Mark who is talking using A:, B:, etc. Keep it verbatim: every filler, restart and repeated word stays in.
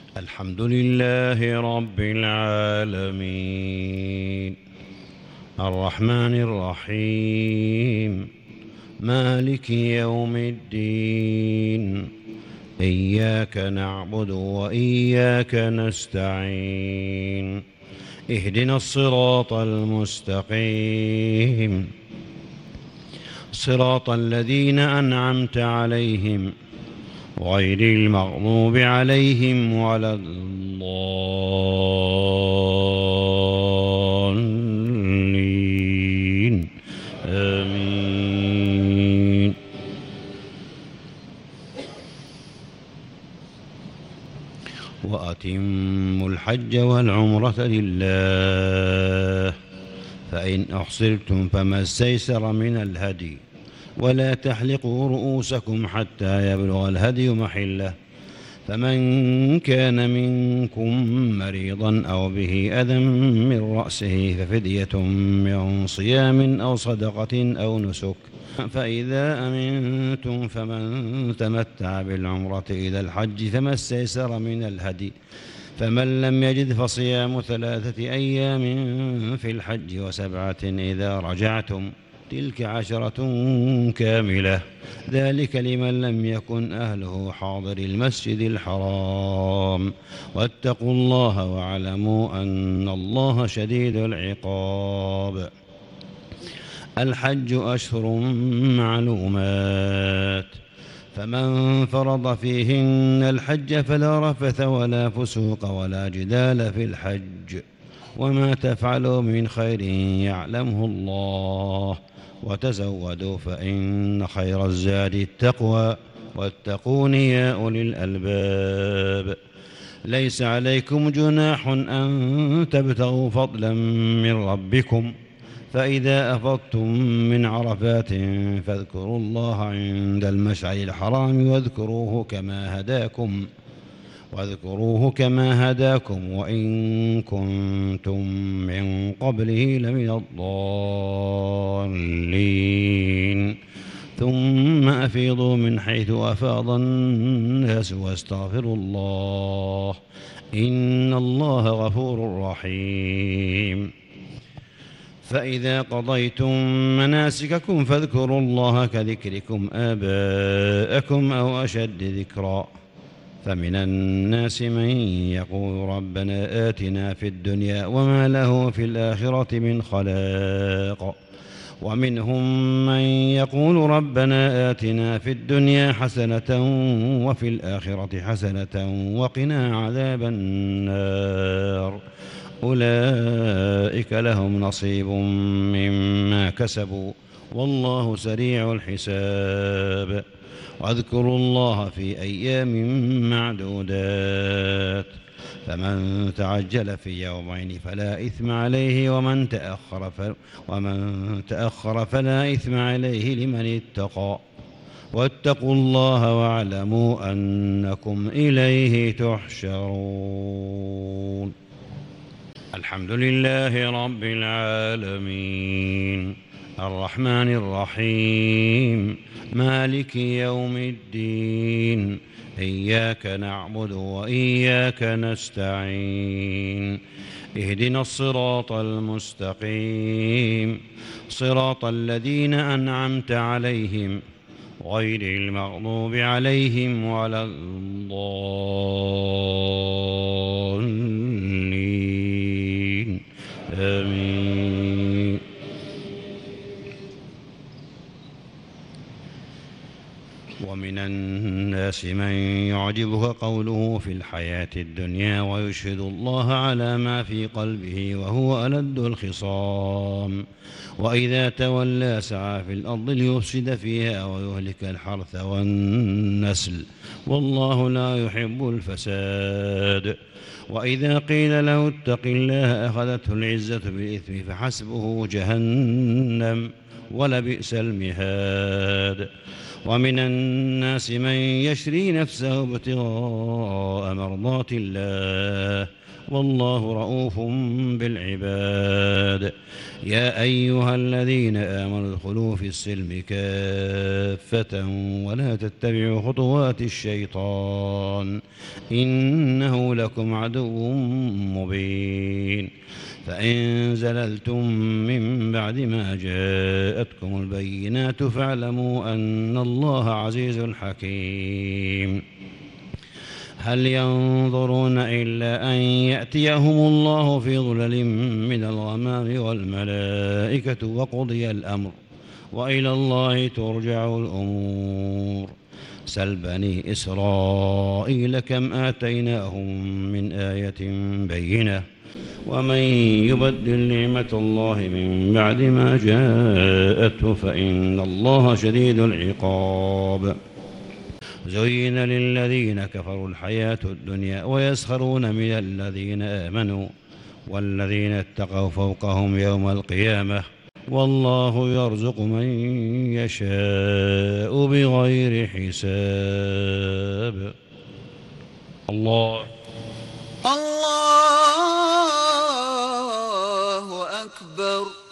A: الحمد لله رب العالمين الرحمن الرحيم مالك يوم الدين إياك نعبد وإياك نستعين اهدنا الصراط المستقيم صراط الذين أنعمت عليهم غير المغضوب عليهم ولا الضالين آمين. وأتموا الحج والعمرة لله فإن أحصرتم فما استيسر من الهدي ولا تحلقوا رؤوسكم حتى يبلغ الهدي محله فمن كان منكم مريضا أو به أذى من رأسه ففدية من صيام أو صدقة أو نسك فإذا أمنتم فمن تمتع بالعمرة إلى الحج فما استيسر من الهدي فمن لم يجد فصيام ثلاثة أيام في الحج وسبعة إذا رجعتم تلك عشرة كاملة ذلك لمن لم يكن أهله حاضر المسجد الحرام واتقوا الله واعلموا أن الله شديد العقاب. الحج أشهر معلومات فمن فرض فيهن الحج فلا رفث ولا فسوق ولا جدال في الحج وما تفعلوا من خير يعلمه الله وتزودوا فإن خير الزاد التقوى واتقون يا أولي الألباب. ليس عليكم جناح أن تبتغوا فضلا من ربكم فإذا أفضتم من عرفات فاذكروا الله عند المشعر الحرام واذكروه كما هداكم واذكروه كما هداكم وإن كنتم من قبله لمن الضالين ثم أفيضوا من حيث أفاض الناس واستغفروا الله إن الله غفور رحيم. فإذا قضيتم مناسككم فاذكروا الله كذكركم آباءكم أو أشد ذكرًا فمن الناس من يقول ربنا آتنا في الدنيا وما له في الآخرة من خلاق ومنهم من يقول ربنا آتنا في الدنيا حسنة وفي الآخرة حسنة وقنا عذاب النار أولئك لهم نصيب مما كسبوا والله سريع الحساب. واذكروا الله في أيام معدودات فمن تعجل في يومين فلا إثم عليه ومن تأخر, ف... ومن تأخر فلا إثم عليه لمن اتقى واتقوا الله واعلموا أنكم إليه تحشرون. الحمد لله رب العالمين الرحمن الرحيم مالك يوم الدين إياك نعبد وإياك نستعين اهدنا الصراط المستقيم صراط الذين أنعمت عليهم غير المغضوب عليهم ولا الضالين آمين. ومن الناس من يعجبك قوله في الحياة الدنيا ويشهد الله على ما في قلبه وهو ألد الخصام وإذا تولى سعى في الأرض ليفسد فيها ويهلك الحرث والنسل والله لا يحب الفساد. وإذا قيل له اتق الله أخذته العزة بالإثم فحسبه جهنم ولبئس المهاد. ومن الناس من يشري نفسه ابتغاء مرضات الله والله رؤوف بالعباد. يا أيها الذين آمنوا ادخلوا في السلم كافة ولا تتبعوا خطوات الشيطان إنه لكم عدو مبين. فإن زللتم من بعد ما جاءتكم البينات فاعلموا أن الله عزيز حكيم. هل ينظرون إلا أن يأتيهم الله في ظلل من الغمام والملائكة وقضي الأمر وإلى الله ترجع الأمور. سل بني إسرائيل كم آتيناهم من آية بينة ومن يبدل نعمة الله من بعد ما جاءته فإن الله شديد العقاب. زين للذين كفروا الحياة الدنيا ويسخرون من الذين آمنوا والذين اتقوا فوقهم يوم القيامة والله يرزق من يشاء بغير حساب. الله
B: الله أكبر.